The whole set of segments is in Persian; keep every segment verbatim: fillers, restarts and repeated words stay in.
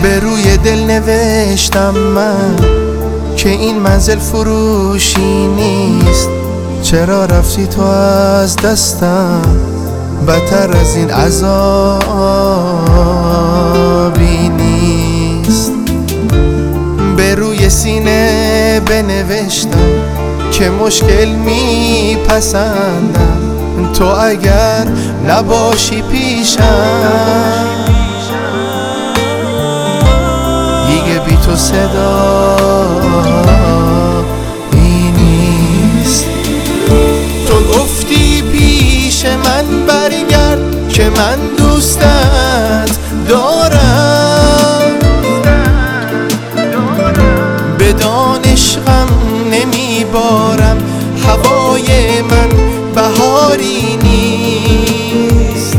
به روی دل نوشتم من که این منزل فروشی نیست. چرا رفتی تو از دستم؟ بدتر از این عذابی نیست. به روی سینه بنوشتم که مشکل میپسندم، تو اگر نباشی پیشم دیگه بی تو صدا ای نیست. تو گفتی پیش من برگرد که من دوستت دارم، بدان عشقم نمیبارم، هوای من بهاری نیست.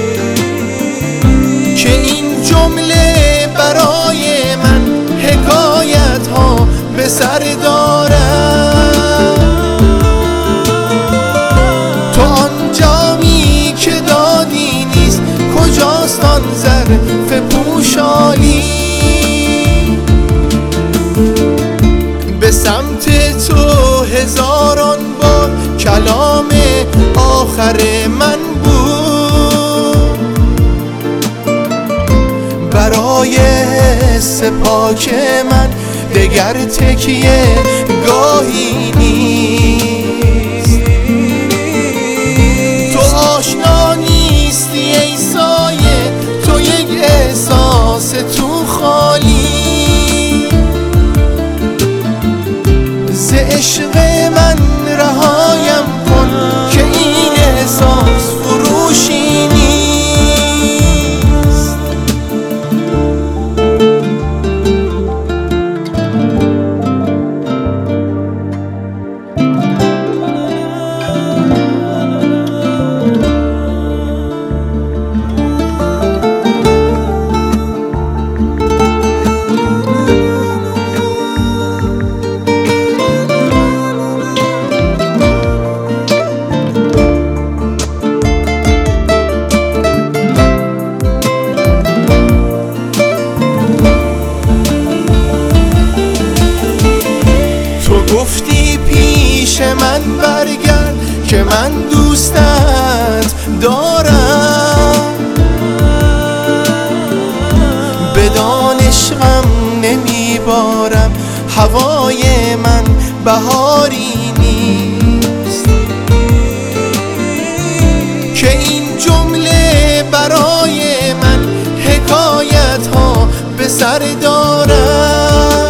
که این جمله برای من حکایت ها به سر دارم. تو آن جامی که دادی نیست، کجاست آن ظرف پوشالی؟ به سمت تو هزاران بار کلام آخر من بود، برای حس پاک من دگر تکیه گاهی نیست. تو آشنا نیستی ای سایه، تو یک احساس تو خالی. ز عشق من رهایم کن که این احساس فروشی نیست. گفتی پیش من برگرد که من دوستت دارم، بدان عشقم نمیبارم، هوای من بهاری نیست. که این جمله برای من حکایت ها به سر دارم.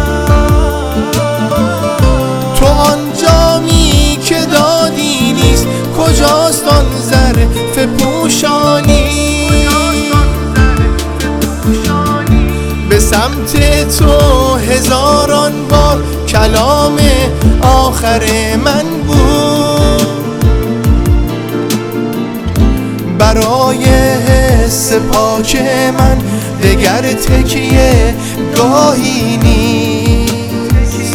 کجاست آن ظرف پوشانی؟ به سمت تو هزاران بار کلام آخر من بود، برای حس پاک من دگر تکیه گاهی نیست.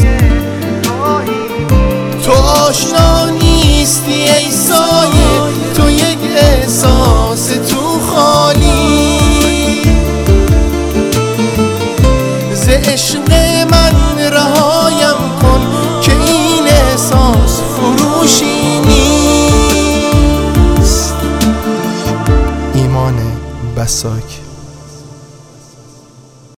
تو آشنا نیستی ای سایه، تو یک احساس تو خالی. ز عشق من رهایم کن که این احساس فروشی نیست. ایمان بساک.